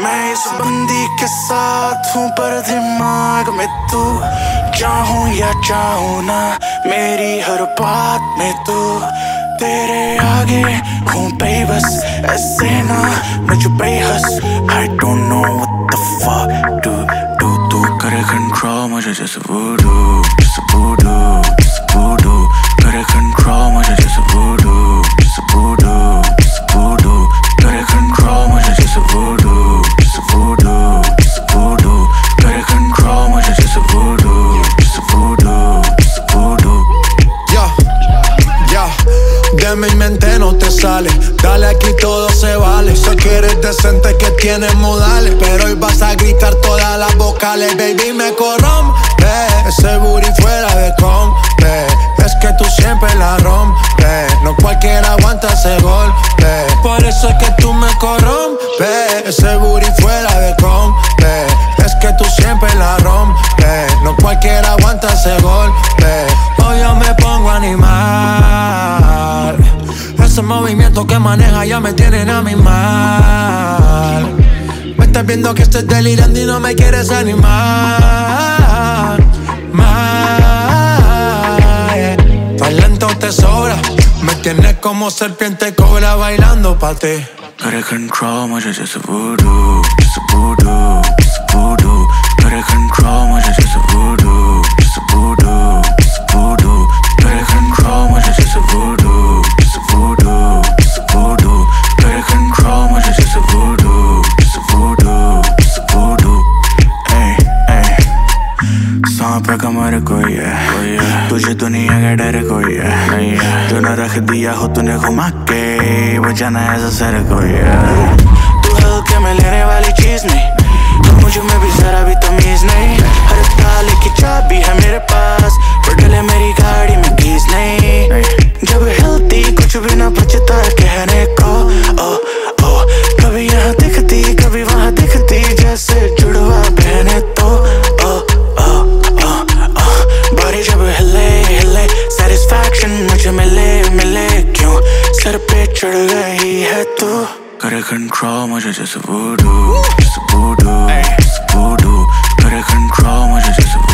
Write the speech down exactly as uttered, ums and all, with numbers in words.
मैं इस बंदी के साथ हूँ पर दिमाग में तू, चाहूँ या चाहूँ ना मेरी हर बात में तू, तेरे आगे हूँ बेबस ऐसे ना मुझ बेहस। I don't know what the fuck to do, तू करे control मुझे जैसे voodoo, जैसे voodoo, जैसे voodoo, करे control मुझे जैसे voodoo, जैसे voodoo, जैसे voodoo, करे control मुझे जैसे voodoo, जैसे voodoo, जैसे voodoo, करे control मुझे जैसे voodoo, जैसे voodoo, जैसे voodoo। Ya, ya, de mi mente no te sale, dale aquí todo se vale. Sé que eres decente, que tienes modales, pero hoy vas a gritar todas las vocales. Baby, me corrompe, ese booty fuera de compe. Es que tú siempre la rompes, no cualquiera aguanta ese golpe. Por eso es que tú me corrompes, ese booty fuera de compe. Es que tú siempre la rompes, no cualquiera aguanta ese golpe. Hoy yo me pongo animal, ese movimiento que maneja ya me tienen a mi mal. Me estás viendo que estoy delirando y no me quieres animar. Mal, tan lento te sobra, me tienes como serpiente cobra bailando pa' ti. करे control मुझे जैसे voodoo, जैसे voodoo, जैसे voodoo, करे control मुझे जैसे voodoo, जैसे voodoo, जैसे voodoo, करे control मुझे जैसे voodoo, जैसे voodoo, जैसे voodoo, करे control मुझे जैसे voodoo, जैसे voodoo, जैसे voodoo। Hey, hey, सांप है कमर कोई है, तुझे दुनिया का डर कोई है, तूने रख दिया हो तूने घुमा के, बचाना ऐसा सर कोई है। तू हल्के में लेने वाली चीज नहीं, तो मुझ में भी जरा भी तमीज नहीं। हर ताले की चाबी है मेरे पास, पर डले मेरी गाड़ी में कीज नहीं। जब हिलती कुछ भी ना बचता है कहने को, ओ ओ कभी यहाँ दिखती कभी वहाँ दिखती, जैसे जुड़वा बहने तो ओ ओ ओ ओ बॉडी जब हिले हिले सेटिस्फैक्शन मुझे मिले मिले, क्यों सर पे चढ़ गई है तू। करे control मुझे जैसे voodoo, जैसे voodoo, जैसे voodoo, करे control मुझे जैसे